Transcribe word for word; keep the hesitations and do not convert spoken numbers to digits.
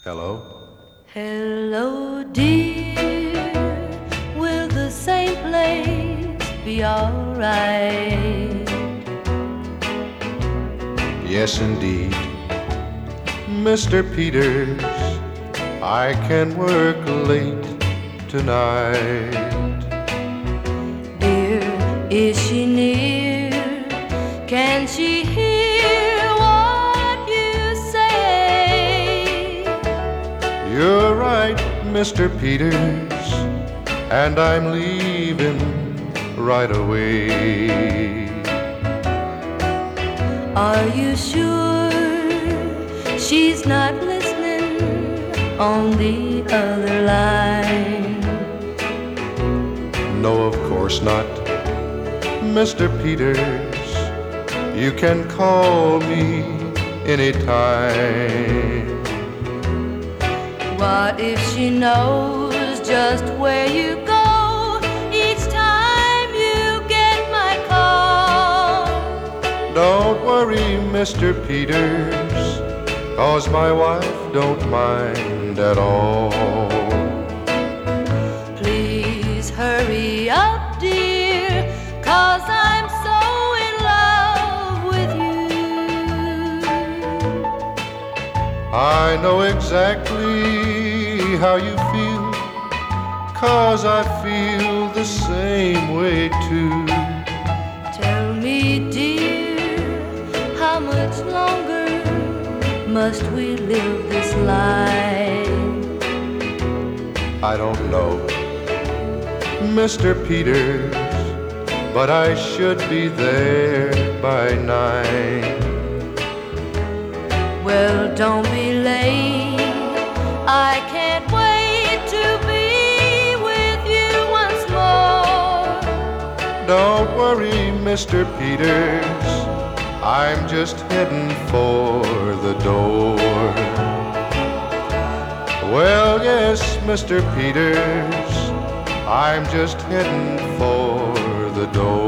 Hello? Hello, dear. Will the same place be alright? Yes, indeed. Mister Peters, I can work late tonight. Dear, is she near? Can she hear what you say? You're right, Mister Peters, and I'm leaving right away. Are you sure she's not listening on the other line? No, of course not. Mister Peters, you can call me anytime. What if she knows just where you go each time you get my call? Don't worry, Mister Peters, 'cause my wife don't mind at all. Please hurry up, dear, 'cause I'm so in love with you. I know exactly how you feel, 'cause I feel the same way too. Tell me, dear, how much longer must we live this life? I don't know, Mister Peters, but I should be there by nine. Well, don't be late. I can't wait to be with you once more. Don't worry, Mister Peters, I'm just heading for the door. Well, yes, Mister Peters, I'm just heading for the door.